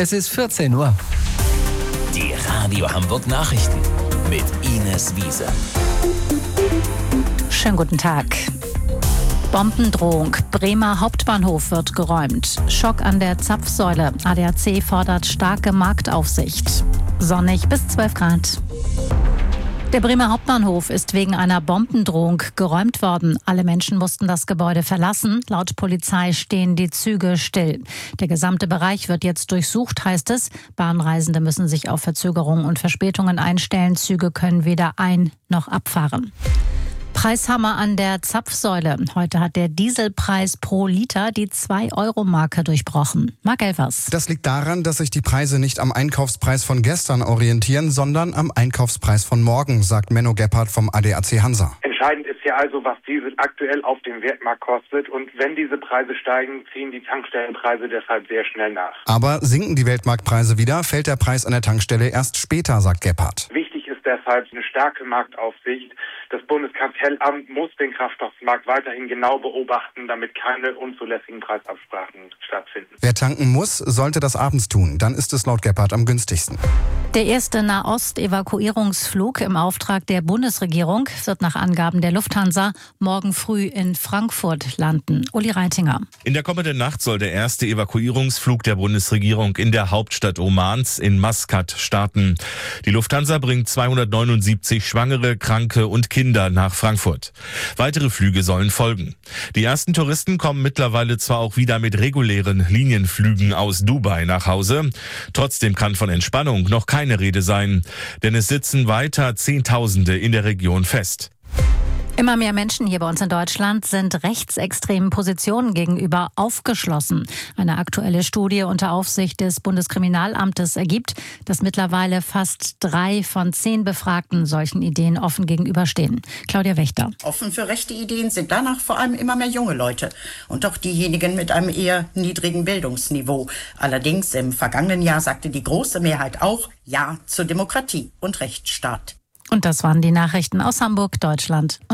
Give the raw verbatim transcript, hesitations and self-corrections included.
Es ist vierzehn Uhr. Die Radio Hamburg Nachrichten mit Ines Wiese. Schönen guten Tag. Bombendrohung. Bremer Hauptbahnhof wird geräumt. Schock an der Zapfsäule. A D A C fordert starke Marktaufsicht. Sonnig bis zwölf Grad. Der Bremer Hauptbahnhof ist wegen einer Bombendrohung geräumt worden. Alle Menschen mussten das Gebäude verlassen. Laut Polizei stehen die Züge still. Der gesamte Bereich wird jetzt durchsucht, heißt es. Bahnreisende müssen sich auf Verzögerungen und Verspätungen einstellen. Züge können weder ein- noch abfahren. Preishammer an der Zapfsäule. Heute hat der Dieselpreis pro Liter die zwei Euro Marke durchbrochen. Marc Elvers. Das liegt daran, dass sich die Preise nicht am Einkaufspreis von gestern orientieren, sondern am Einkaufspreis von morgen, sagt Menno Gebhardt vom A D A C Hansa. Entscheidend ist ja also, was Diesel aktuell auf dem Weltmarkt kostet. Und wenn diese Preise steigen, ziehen die Tankstellenpreise deshalb sehr schnell nach. Aber sinken die Weltmarktpreise wieder, fällt der Preis an der Tankstelle erst später, sagt Gebhardt. Wichtig ist deshalb eine starke Marktaufsicht. Das Bundeskartellamt muss den Kraftstoffmarkt weiterhin genau beobachten, damit keine unzulässigen Preisabsprachen stattfinden. Wer tanken muss, sollte das abends tun. Dann ist es laut Gebhardt am günstigsten. Der erste Nahost-Evakuierungsflug im Auftrag der Bundesregierung wird nach Angaben der Lufthansa morgen früh in Frankfurt landen. Uli Reitinger. In der kommenden Nacht soll der erste Evakuierungsflug der Bundesregierung in der Hauptstadt Omans in Maskat starten. Die Lufthansa bringt zweihundertneunundsiebzig Schwangere, Kranke und Kinder nach Frankfurt. Weitere Flüge sollen folgen. Die ersten Touristen kommen mittlerweile zwar auch wieder mit regulären Linienflügen aus Dubai nach Hause. Trotzdem kann von Entspannung noch keine Rede sein, denn es sitzen weiter Zehntausende in der Region fest. Immer mehr Menschen hier bei uns in Deutschland sind rechtsextremen Positionen gegenüber aufgeschlossen. Eine aktuelle Studie unter Aufsicht des Bundeskriminalamtes ergibt, dass mittlerweile fast drei von zehn Befragten solchen Ideen offen gegenüberstehen. Claudia Wächter. Offen für rechte Ideen sind danach vor allem immer mehr junge Leute und auch diejenigen mit einem eher niedrigen Bildungsniveau. Allerdings im vergangenen Jahr sagte die große Mehrheit auch Ja zur Demokratie und Rechtsstaat. Und das waren die Nachrichten aus Hamburg, Deutschland.